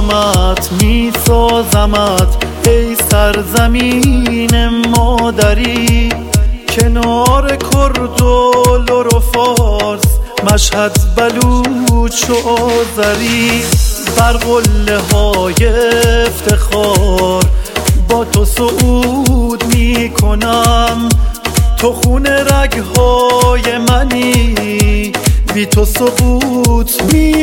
برامت میسازمت ای سرزمین مادری، کنار کرد و لر و فارس، مشهد، بلوچ و آذری. بر قله های افتخار با تو صعود میکنم، تو خون رگهای منی، بی تو سقوط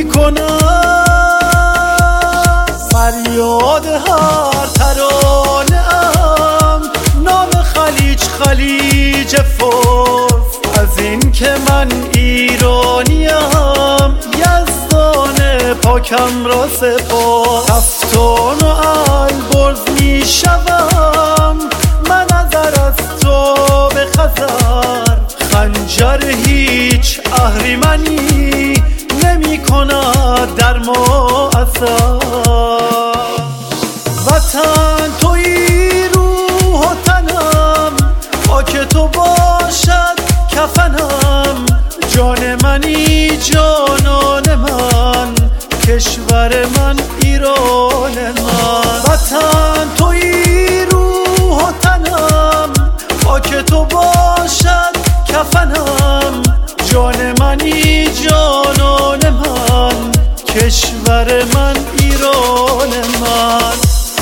میکنم. فریاد هر ترانه ام، نام خلیج خلیج فارس، از این که من ایرانیم، یزدان پاکم را سپاس. کفتان و البرز میشوم من نظر از تو به خزر، خنجر هیچ اهریمنی نمی کند در ما اثر. وطن تویی روح و تنم، خاک تو باشد کفنم، جان منی جانان من، کشور من ایران من. وطن تویی روح و تنم، خاک تو باشد کفنم، جان منی جانان من، کشور من ایران من.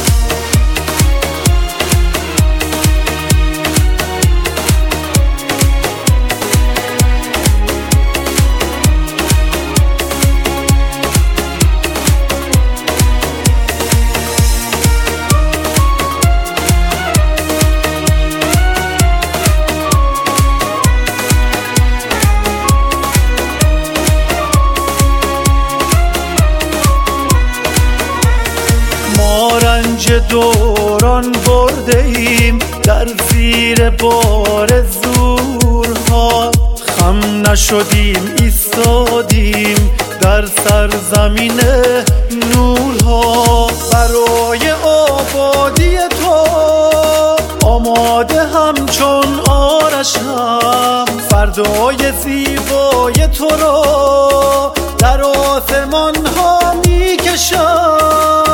رنج دوران برده ایم در زیر بار زورها، خم نشدیم ایستادیم در سرزمین نورها. برای آبادی تو آماده همچون آرشم، فردای زیبای تو را در آسمان ها میکشم.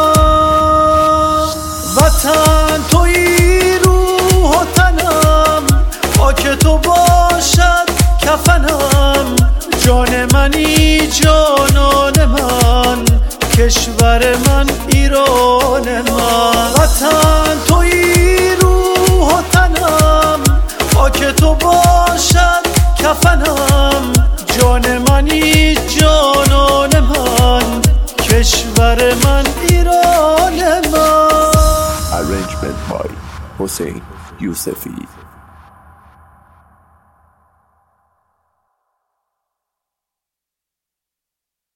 وطن تویی روح و تنم، خاک تو باشد کفنم، جان منی جانان من، کشور من ایران من. وطن تویی روح و تنم، خاک تو باشد کفنم، جان منی جانان من، کشور من ایران من. Arrangement by Hossein Yousefi.